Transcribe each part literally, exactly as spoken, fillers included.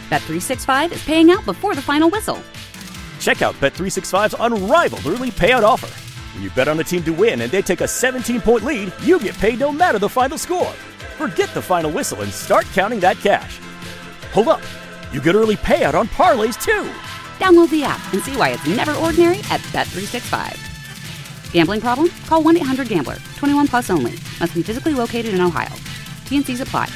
Bet three sixty-five is paying out before the final whistle. Check out Bet three sixty-five's unrivaled early payout offer. When you bet on a team to win and they take a seventeen-point lead, you get paid no matter the final score. Forget the final whistle and start counting that cash. Hold up. You get early payout on parlays, too. Download the app and see why it's never ordinary at Bet three sixty-five. Gambling problem? Call one eight hundred gambler. twenty-one plus only. Must be physically located in Ohio. T N Cs apply.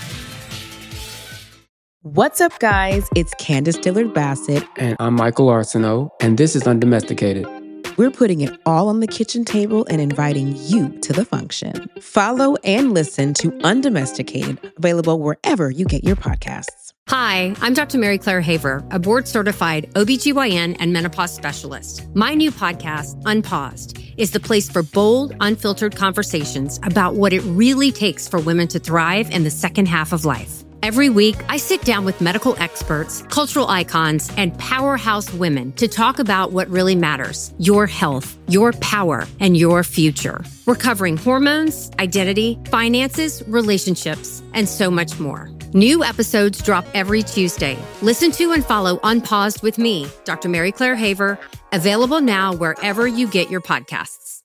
What's up, guys? It's Candace Dillard Bassett. And I'm Michael Arsenault, and this is Undomesticated. We're putting it all on the kitchen table and inviting you to the function. Follow and listen to Undomesticated, available wherever you get your podcasts. Hi, I'm Doctor Mary Claire Haver, a board-certified O B G Y N and menopause specialist. My new podcast, Unpaused, is the place for bold, unfiltered conversations about what it really takes for women to thrive in the second half of life. Every week, I sit down with medical experts, cultural icons, and powerhouse women to talk about what really matters: your health, your power, and your future. We're covering hormones, identity, finances, relationships, and so much more. New episodes drop every Tuesday. Listen to and follow Unpaused with me, Doctor Mary Claire Haver, available now wherever you get your podcasts.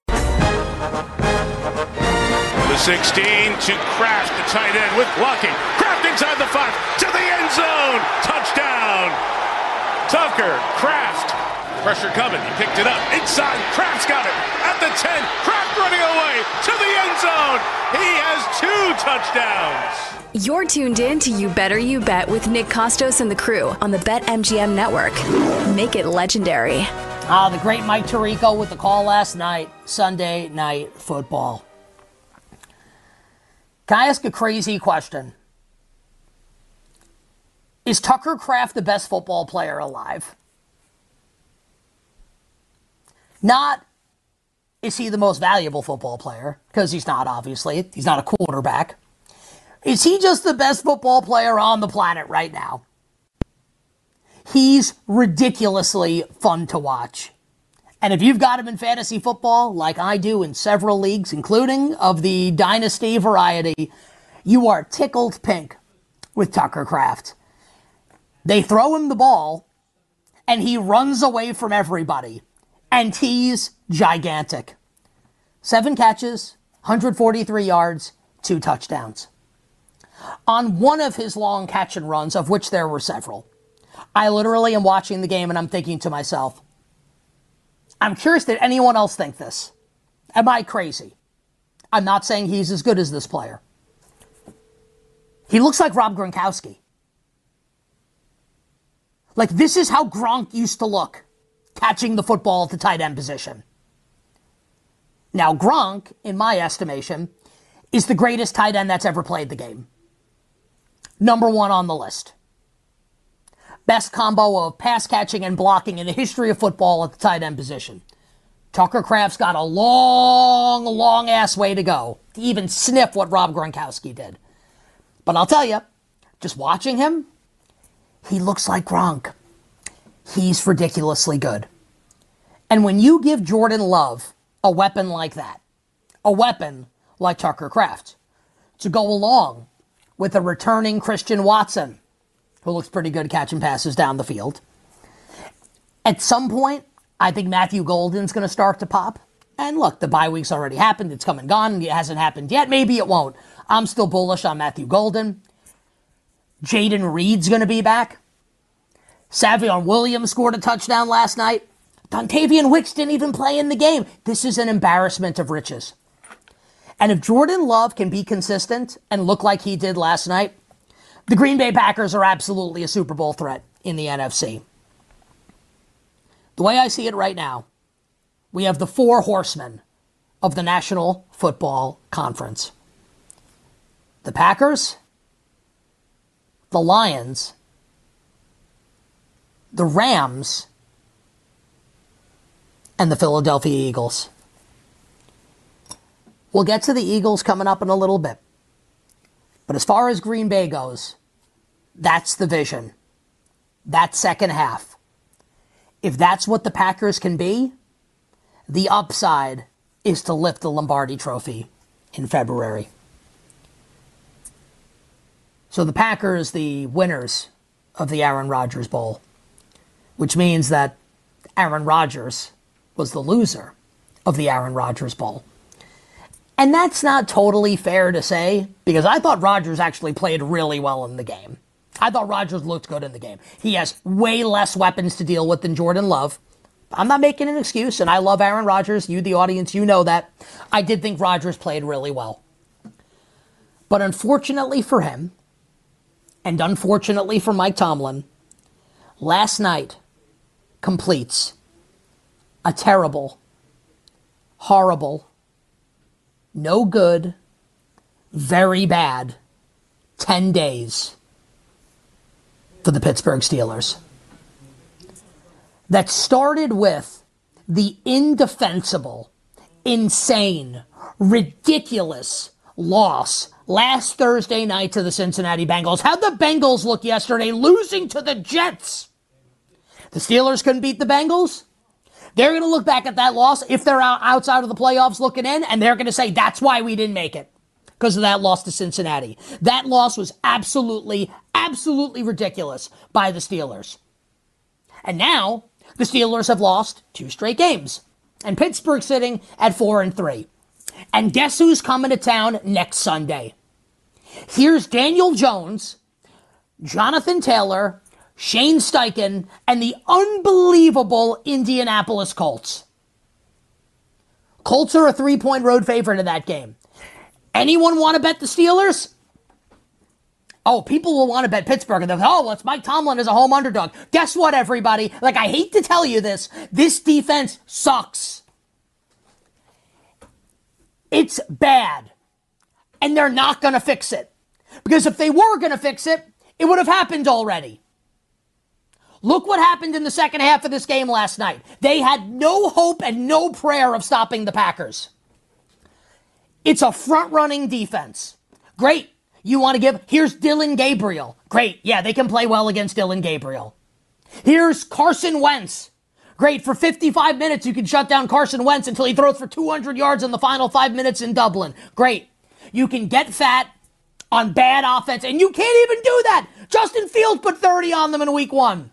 The sixteen to Kraft, the tight end with blocking. Kraft inside the five to the end zone. Touchdown. Tucker, Kraft. Pressure coming. He picked it up. Inside. Kraft's got it. At the ten. Kraft running away to the end zone. He has two touchdowns. You're tuned in to You Better You Bet with Nick Costos and the crew on the BetMGM network. Make it legendary. Ah, the great Mike Tirico with the call last night. Sunday Night Football. Can I ask a crazy question? Is Tucker Kraft the best football player alive? Not, is he the most valuable football player? Because he's not, obviously. He's not a quarterback. Is he just the best football player on the planet right now? He's ridiculously fun to watch. And if you've got him in fantasy football, like I do in several leagues, including of the dynasty variety, you are tickled pink with Tucker Kraft. They throw him the ball, and he runs away from everybody. And he's gigantic. Seven catches, one hundred forty-three yards, two touchdowns. On one of his long catch and runs, of which there were several, I literally am watching the game and I'm thinking to myself, I'm curious, did anyone else think this? Am I crazy? I'm not saying he's as good as this player. He looks like Rob Gronkowski. Like, this is how Gronk used to look, catching the football at the tight end position. Now, Gronk, in my estimation, is the greatest tight end that's ever played the game. Number one on the list. Best combo of pass catching and blocking in the history of football at the tight end position. Tucker Kraft's got a long, long ass way to go to even sniff what Rob Gronkowski did. But I'll tell you, just watching him, he looks like Gronk. He's ridiculously good. And when you give Jordan Love a weapon like that, a weapon like Tucker Kraft, to go along with a returning Christian Watson, who looks pretty good catching passes down the field. At some point, I think Matthew Golden's going to start to pop. And look, the bye week's already happened. It's come and gone. It hasn't happened yet. Maybe it won't. I'm still bullish on Matthew Golden. Jaden Reed's going to be back. Savion Williams scored a touchdown last night. Dontavian Wicks didn't even play in the game. This is an embarrassment of riches. And if Jordan Love can be consistent and look like he did last night, the Green Bay Packers are absolutely a Super Bowl threat in the N F C. The way I see it right now, we have the four horsemen of the National Football Conference. The Packers, the Lions, the Rams, and the Philadelphia Eagles. We'll get to the Eagles coming up in a little bit. But as far as Green Bay goes, that's the vision. That second half. If that's what the Packers can be, the upside is to lift the Lombardi Trophy in February. So the Packers, the winners of the Aaron Rodgers Bowl, which means that Aaron Rodgers was the loser of the Aaron Rodgers Bowl. And that's not totally fair to say, because I thought Rodgers actually played really well in the game. I thought Rodgers looked good in the game. He has way less weapons to deal with than Jordan Love. I'm not making an excuse, and I love Aaron Rodgers. You, the audience, you know that. I did think Rodgers played really well. But unfortunately for him, and unfortunately for Mike Tomlin, last night completes a terrible, horrible, no good, very bad ten days for the Pittsburgh Steelers. That started with the indefensible, insane, ridiculous loss last Thursday night to the Cincinnati Bengals. How'd the Bengals look yesterday, losing to the Jets? The Steelers couldn't beat the Bengals. They're going to look back at that loss if they're out outside of the playoffs looking in, and they're going to say, that's why we didn't make it, because of that loss to Cincinnati. That loss was absolutely, absolutely ridiculous by the Steelers. And now, the Steelers have lost two straight games, and Pittsburgh's sitting at four and three. And guess who's coming to town next Sunday? Here's Daniel Jones, Jonathan Taylor, Shane Steichen, and the unbelievable Indianapolis Colts. Colts are a three-point road favorite in that game. Anyone want to bet the Steelers? Oh, people will want to bet Pittsburgh. And they'll say, oh, well, it's Mike Tomlin as a home underdog. Guess what, everybody? Like, I hate to tell you this. This defense sucks. It's bad. And they're not going to fix it. Because if they were going to fix it, it would have happened already. Look what happened in the second half of this game last night. They had no hope and no prayer of stopping the Packers. It's a front-running defense. Great. You want to give, here's Dillon Gabriel. Great. Yeah, they can play well against Dillon Gabriel. Here's Carson Wentz. Great. For fifty-five minutes, you can shut down Carson Wentz until he throws for two hundred yards in the final five minutes in Dublin. Great. You can get fat on bad offense, and you can't even do that. Justin Fields put thirty on them in week one.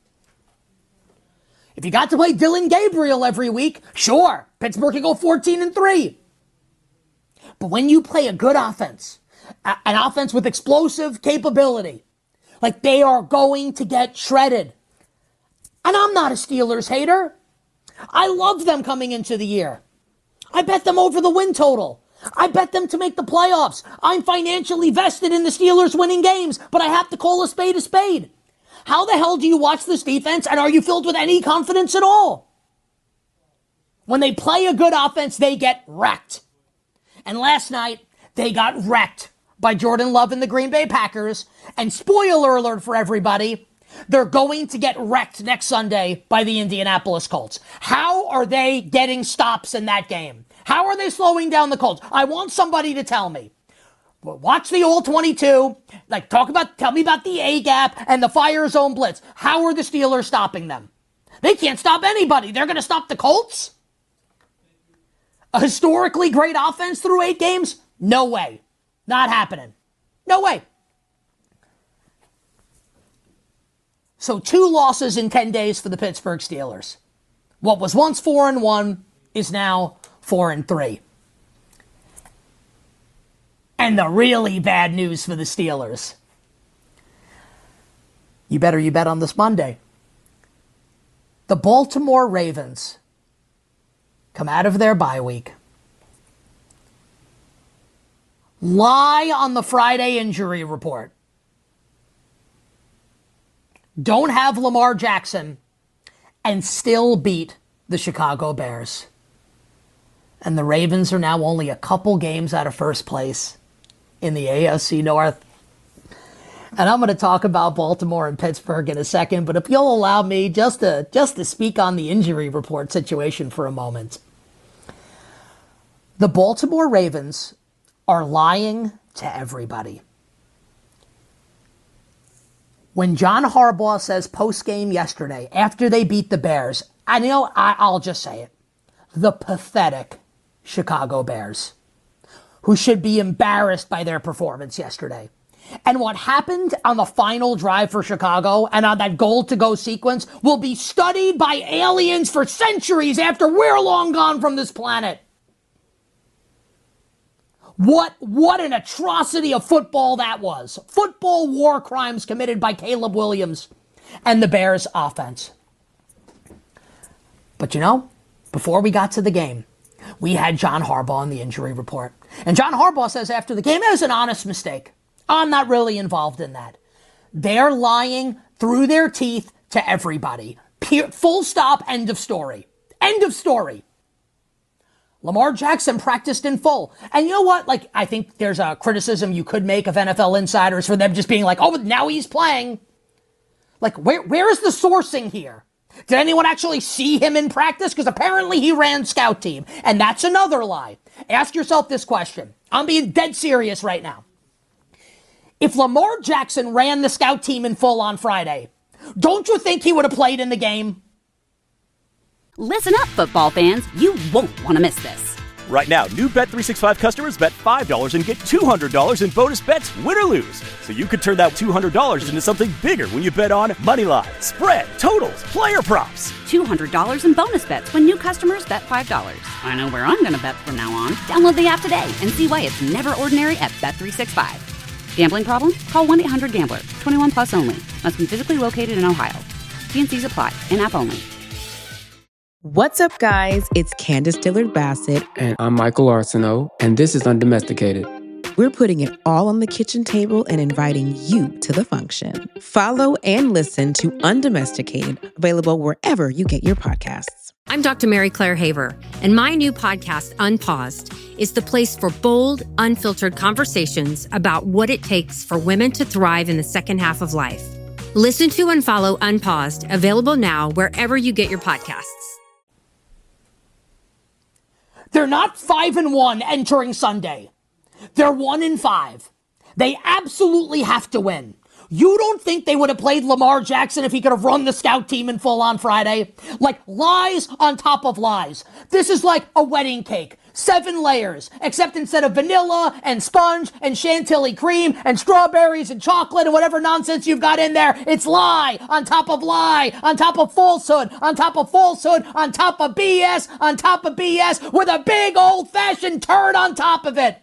If you got to play Dillon Gabriel every week, sure, Pittsburgh can go fourteen and three. But when you play a good offense, a- an offense with explosive capability, like, they are going to get shredded. And I'm not a Steelers hater. I love them coming into the year. I bet them over the win total. I bet them to make the playoffs. I'm financially vested in the Steelers winning games, but I have to call a spade a spade. How the hell do you watch this defense, and are you filled with any confidence at all? When they play a good offense, they get wrecked. And last night, they got wrecked by Jordan Love and the Green Bay Packers. And spoiler alert for everybody, they're going to get wrecked next Sunday by the Indianapolis Colts. How are they getting stops in that game? How are they slowing down the Colts? I want somebody to tell me. Watch the all twenty-two. Like, talk about, tell me about the A-gap and the fire zone blitz. How are the Steelers stopping them? They can't stop anybody. They're going to stop the Colts? A historically great offense through eight games? No way. Not happening. No way. So two losses in ten days for the Pittsburgh Steelers. What was once four and one is now four and three. And the really bad news for the Steelers. You better you bet on this Monday. The Baltimore Ravens come out of their bye week. Lie on the Friday injury report. Don't have Lamar Jackson and still beat the Chicago Bears. And the Ravens are now only a couple games out of first place in the A F C North. And I'm going to talk about Baltimore and Pittsburgh in a second, but if you'll allow me just to just to speak on the injury report situation for a moment. The Baltimore Ravens are lying to everybody. When John Harbaugh says post-game yesterday, after they beat the Bears, I know I, I'll just say it, the pathetic Chicago Bears, who should be embarrassed by their performance yesterday. And what happened on the final drive for Chicago and on that goal-to-go sequence will be studied by aliens for centuries after we're long gone from this planet. What, what an atrocity of football that was. Football war crimes committed by Caleb Williams and the Bears offense. But you know, before we got to the game, we had John Harbaugh on the injury report. And John Harbaugh says after the game, it was an honest mistake. I'm not really involved in that. They're lying through their teeth to everybody. Pe- full stop, end of story. End of story. Lamar Jackson practiced in full. And you know what? Like, I think there's a criticism you could make of N F L insiders for them just being like, oh, now he's playing. Like, where where is the sourcing here? Did anyone actually see him in practice? Because apparently he ran scout team. And that's another lie. Ask yourself this question. I'm being dead serious right now. If Lamar Jackson ran the scout team in full on Friday, don't you think he would have played in the game? Listen up, football fans. You won't want to miss this. Right now, new Bet three sixty-five customers bet five dollars and get two hundred dollars in bonus bets, win or lose. So you could turn that two hundred dollars into something bigger when you bet on moneyline, spread, totals, player props. two hundred dollars in bonus bets when new customers bet five dollars. I know where I'm going to bet from now on. Download the app today and see why it's never ordinary at Bet three sixty-five. Gambling problem? Call one eight hundred gambler. twenty-one plus only. Must be physically located in Ohio. T and C's apply. In-app only. What's up, guys? It's Candace Dillard-Bassett. And I'm Michael Arsenault, and this is Undomesticated. We're putting it all on the kitchen table and inviting you to the function. Follow and listen to Undomesticated, available wherever you get your podcasts. I'm Doctor Mary Claire Haver, and my new podcast, Unpaused, is the place for bold, unfiltered conversations about what it takes for women to thrive in the second half of life. Listen to and follow Unpaused, available now wherever you get your podcasts. They're not five and one entering Sunday. They're one and five. They absolutely have to win. You don't think they would have played Lamar Jackson if he could have run the scout team in full on Friday? Like, lies on top of lies. This is like a wedding cake. Seven layers, except instead of vanilla and sponge and chantilly cream and strawberries and chocolate and whatever nonsense you've got in there, it's lie on top of lie, on top of falsehood, on top of falsehood, on top of B S, on top of B S, with a big old-fashioned turd on top of it.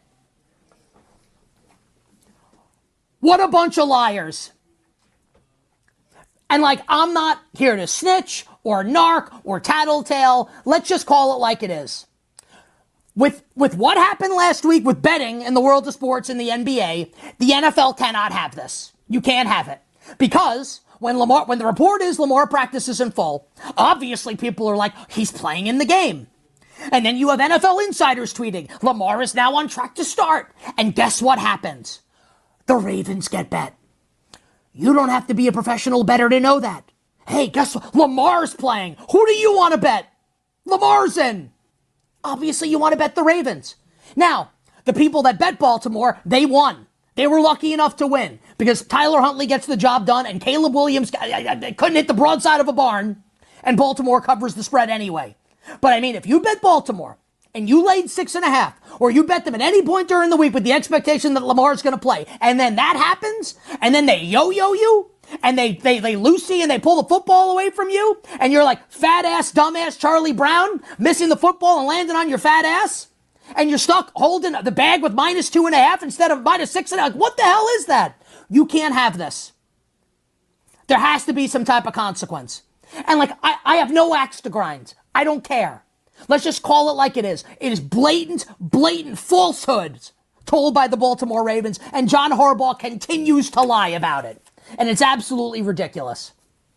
What a bunch of liars. And like, I'm not here to snitch or narc or tattletale. Let's just call it like it is. With with what happened last week with betting in the world of sports in the N B A, the N F L cannot have this. You can't have it. Because when Lamar, when the report is Lamar practices in full, obviously people are like, he's playing in the game. And then you have N F L insiders tweeting, Lamar is now on track to start. And guess what happens? The Ravens get bet. You don't have to be a professional bettor to know that. Hey, guess what? Lamar's playing. Who do you want to bet? Lamar's in. Obviously, you want to bet the Ravens. Now, the people that bet Baltimore, they won. They were lucky enough to win because Tyler Huntley gets the job done and Caleb Williams couldn't hit the broadside of a barn and Baltimore covers the spread anyway. But I mean, if you bet Baltimore and you laid six and a half or you bet them at any point during the week with the expectation that Lamar's going to play and then that happens and then they yo-yo you, and they, they, they Lucy and they pull the football away from you, and you're like fat ass, dumbass Charlie Brown, missing the football and landing on your fat ass, and you're stuck holding the bag with minus two and a half instead of minus six and a half. What the hell is that? You can't have this. There has to be some type of consequence. And like, I, I have no axe to grind. I don't care. Let's just call it like it is. It is blatant, blatant falsehoods told by the Baltimore Ravens, and John Harbaugh continues to lie about it. And it's absolutely ridiculous.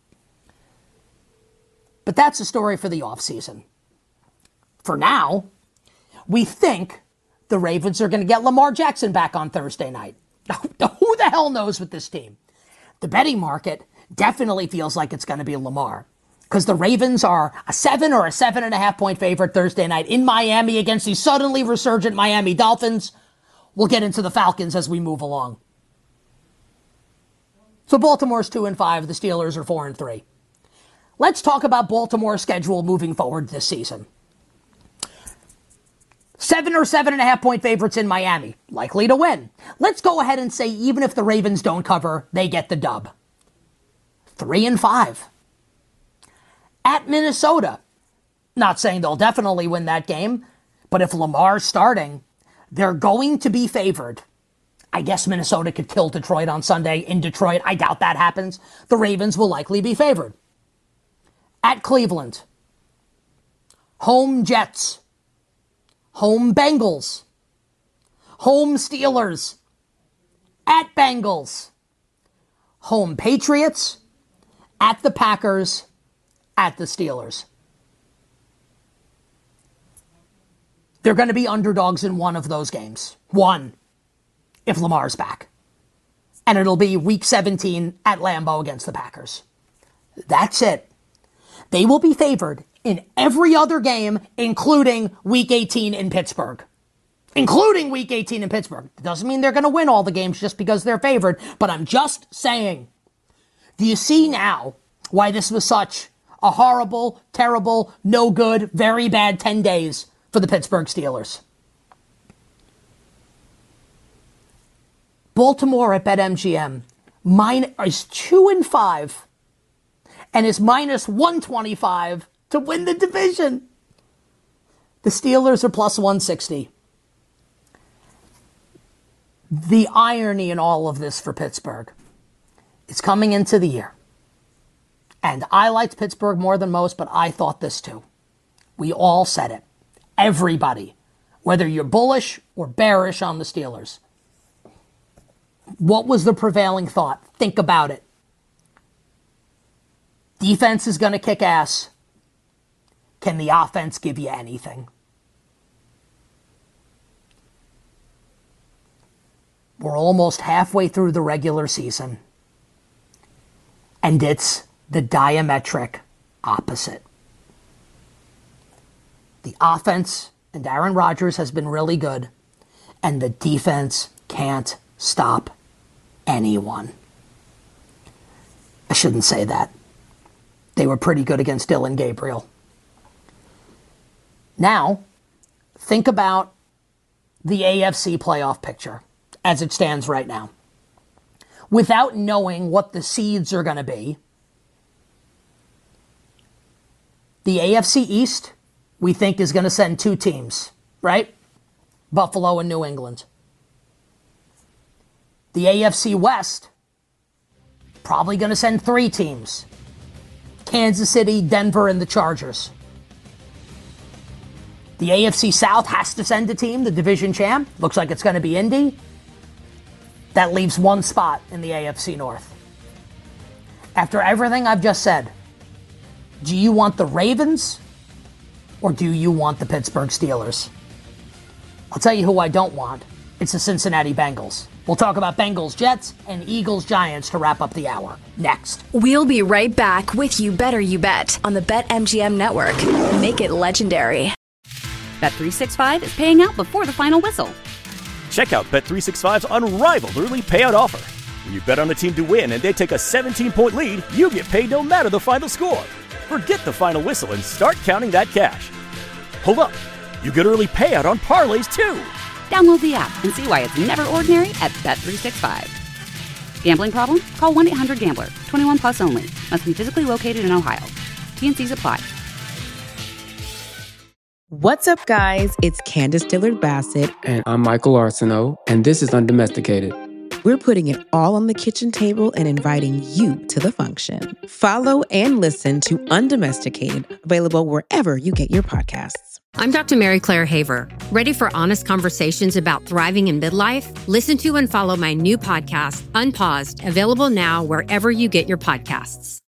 But that's a story for the offseason. For now, we think the Ravens are going to get Lamar Jackson back on Thursday night. Who the hell knows with this team? The betting market definitely feels like it's going to be Lamar. Because the Ravens are a seven or a seven and a half point favorite Thursday night in Miami against the suddenly resurgent Miami Dolphins. We'll get into the Falcons as we move along. So Baltimore's two and five, the Steelers are four and three. Let's talk about Baltimore's schedule moving forward this season. Seven or seven and a half point favorites in Miami, likely to win. Let's go ahead and say even if the Ravens don't cover, they get the dub. Three and five. At Minnesota, not saying they'll definitely win that game, but if Lamar's starting, they're going to be favored. I guess Minnesota could kill Detroit on Sunday. In Detroit, I doubt that happens. The Ravens will likely be favored. At Cleveland, home Jets, home Bengals, home Steelers, at Bengals, home Patriots, at the Packers, at the Steelers. They're going to be underdogs in one of those games. One, if Lamar's back. And it'll be week seventeen at Lambeau against the Packers. That's it. They will be favored in every other game, including week eighteen in Pittsburgh. Including week eighteen in Pittsburgh. It doesn't mean they're going to win all the games just because they're favored, but I'm just saying. Do you see now why this was such a horrible, terrible, no good, very bad ten days for the Pittsburgh Steelers? Baltimore at BetMGM mine, is two and five and is minus one twenty-five to win the division. The Steelers are plus one sixty. The irony in all of this for Pittsburgh is coming into the year. And I liked Pittsburgh more than most, but I thought this too. We all said it. Everybody. Whether you're bullish or bearish on the Steelers. What was the prevailing thought? Think about it. Defense is going to kick ass. Can the offense give you anything? We're almost halfway through the regular season. And it's the diametric opposite. The offense and Aaron Rodgers has been really good. And the defense can't stop anyone. I shouldn't say that. They were pretty good against Dylan Gabriel. Now, think about the A F C playoff picture as it stands right now. Without knowing what the seeds are going to be, the A F C East, we think, is going to send two teams, right? Buffalo and New England. The A F C West, probably going to send three teams. Kansas City, Denver, and the Chargers. The A F C South has to send a team, the division champ. Looks like it's going to be Indy. That leaves one spot in the A F C North. After everything I've just said, do you want the Ravens or do you want the Pittsburgh Steelers? I'll tell you who I don't want. It's the Cincinnati Bengals. We'll talk about Bengals Jets and Eagles Giants to wrap up the hour. Next. We'll be right back with You Better You Bet on the BetMGM Network. Make it legendary. Bet three sixty-five is paying out before the final whistle. Check out Bet three sixty-five's unrivaled early payout offer. When you bet on a team to win and they take a seventeen-point lead, you get paid no matter the final score. Forget the final whistle and start counting that cash. Hold up. You get early payout on parlays too. Download the app and see why it's never ordinary at Bet three sixty-five. Gambling problem? Call one eight hundred gambler. twenty-one plus only. Must be physically located in Ohio. T and C's apply. What's up, guys? It's Candace Dillard Bassett. And I'm Michael Arsenault, and this is Undomesticated. We're putting it all on the kitchen table and inviting you to the function. Follow and listen to Undomesticated, available wherever you get your podcasts. I'm Doctor Mary Claire Haver. Ready for honest conversations about thriving in midlife? Listen to and follow my new podcast, Unpaused, available now wherever you get your podcasts.